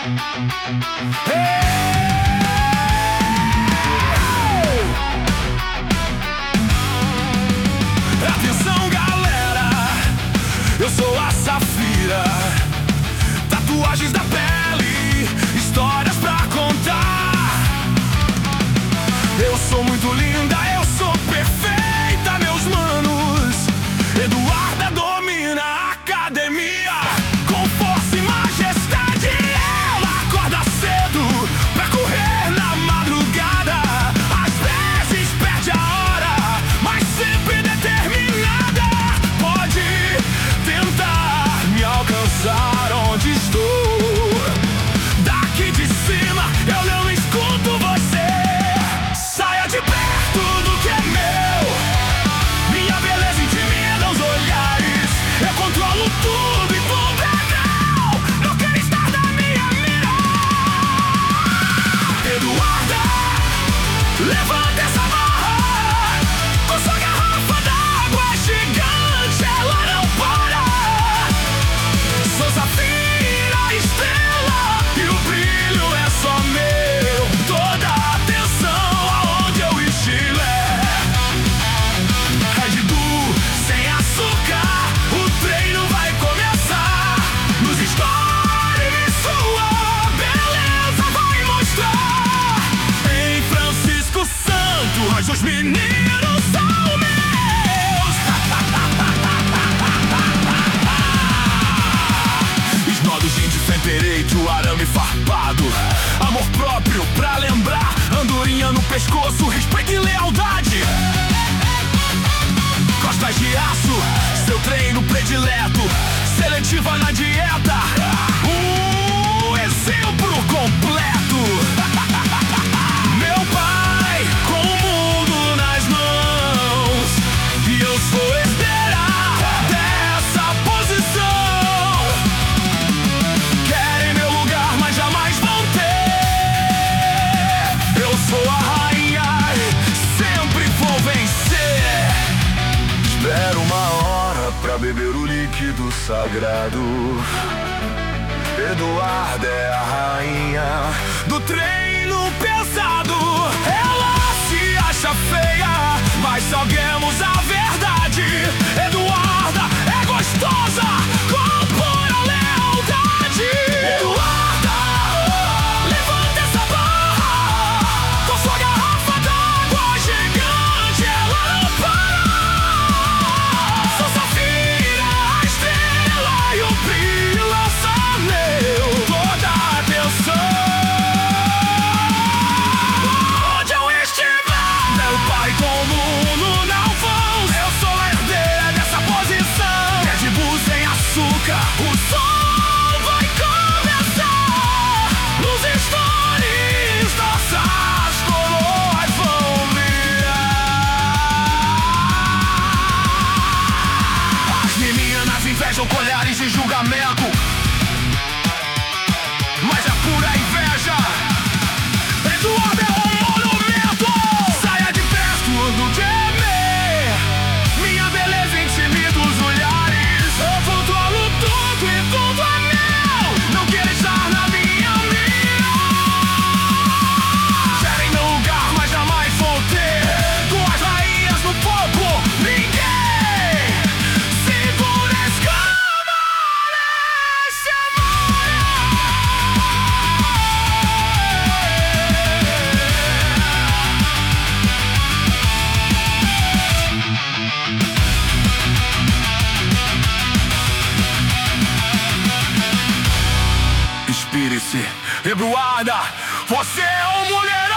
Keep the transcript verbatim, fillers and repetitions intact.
Atenção, galera, eu sou a Safira. Tatuagens da pele, histórias pra contar. Eu sou muito linda, eu sou perfeita, meus manos. Eduarda domina a academia. Com força e majestade, ela acorda cedo pra correr na madrugada. Às vezes perde a hora, mas sempre determinada. Pode tentar me alcançar onde estou. Daqui de cima eu não escuto você. Saia de perto do que é meu. Minha beleza intimida os olhares. Eu controlo tudo e tudo é meu. Não quero estar na minha mira. Eduarda, levanta essa barra. Com sua garrafa d'água é gigante, ela não para. Sou Safira, estrela, e o brilho é só meu. Toda a atenção aonde eu estiver. Red Bull sem açúcar, o treino vai começar. Nos stories sua beleza vai mostrar. Em Francisco Santo, mas os meninos são meus. Esnodos de direito, arame farpado. Amor próprio pra lembrar. Andorinha no pescoço, respeito e lealdade. Costas de aço, seu treino predileto. Seletiva na dieta, um exemplo completo. Meu pai com o mundo nas mãos, e eu sou esperar dessa posição. Querem meu lugar, mas jamais vão ter. Eu sou a rainha e sempre vou vencer. Espero uma hora pra beber o líquido sagrado. Eduarda é a rainha do treino pesado. Ela se acha feia, mas salguemos a verdade. Eduarda é gostosa com pura lealdade. Eduarda, levanta essa barra. Com sua garrafa d'água gigante, ela não para. Sou Safira, a estrela, e o brilho é só meu. Toda a atenção onde eu estiver. Meu pai com o mundo não vão. Eu sou a herdeira dessa posição. Red Bull sem açúcar, o som vai começar. Nos stories nossas coroas vão virar. As meninas invejam com olhares de julgamento, mas é pura inveja. Eduarda é um monumento. Saia de perto do que é meu. Minha beleza intimida os olhares. Eu controlo tudo e tudo é meu. Não quero estar na minha mira. Querem meu lugar, mas jamais vou ter. Duas rainhas no topo, ninguém segura a escama nesse amor. Inspire-se, Eduarda, você é um mulher.